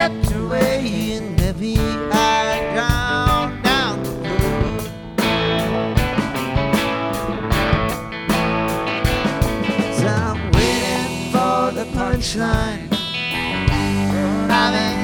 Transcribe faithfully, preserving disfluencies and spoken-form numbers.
swept away in heavy I drowned down the road. So I'm waiting for the punchline. I'm in